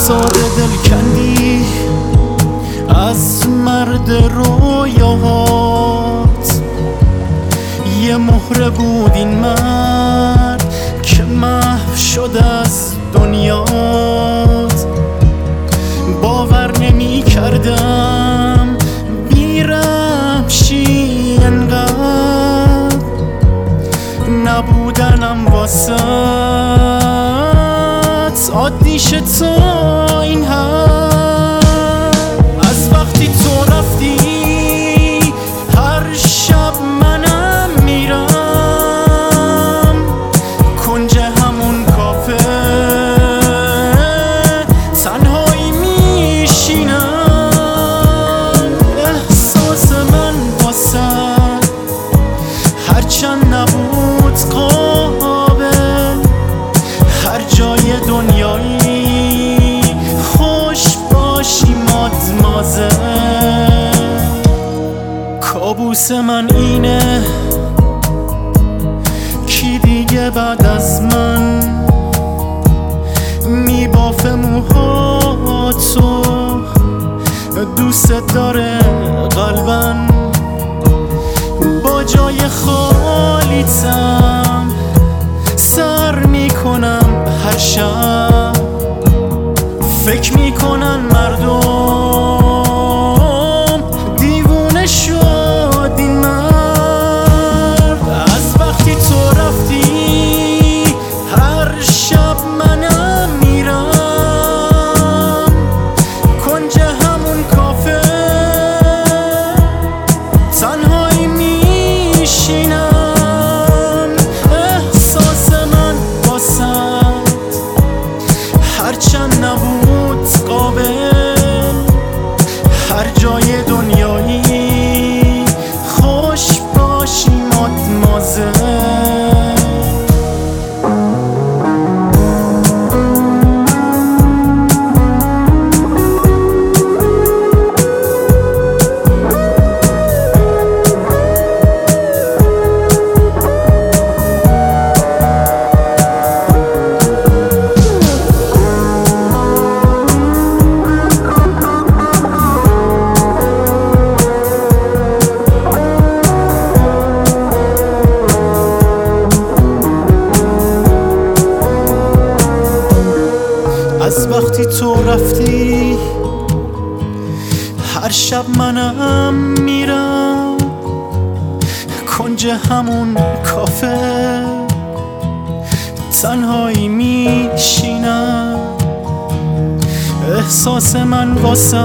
ساده دل کندی از مرد رویاهات، یه مهره بود این مرد که محو شد از دنیات. باور نمی کردم بی‌رحمشی انقدر، نبودنم واسط عادی شد تا این حد. از وقتی تو رفتی هر شب منم میرم کنج همون کافه، تنهایی میشینم. احساس من واسط هرچند نبود قابل، هر جای دنیایی خوش باشی مادمازل. کابوس من اینه کی دیگه بعد از من میبافه موهاتو، دوست داره قلبم، با جای خالیتم سر میکنم هر شب. فکر میکنن مردم دیوونه شد این مرد. از وقتی تو رفتی هر شب منم میرم کنج همون کافه، تنهایی میشینم. احساس من واسط هرچند نبود قابل، هر جای دنیایی خوش باشی مادمازل. از وقتی تو رفتی هر شب منم میرم کنج همون کافه، تنهایی میشینم. احساس من واسط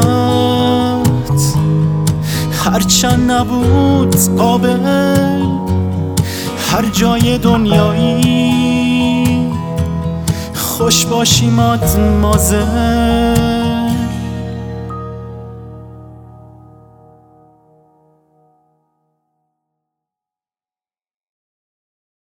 هرچند نبود قابل، هر جای دنیایی خوش باشی مادمازل.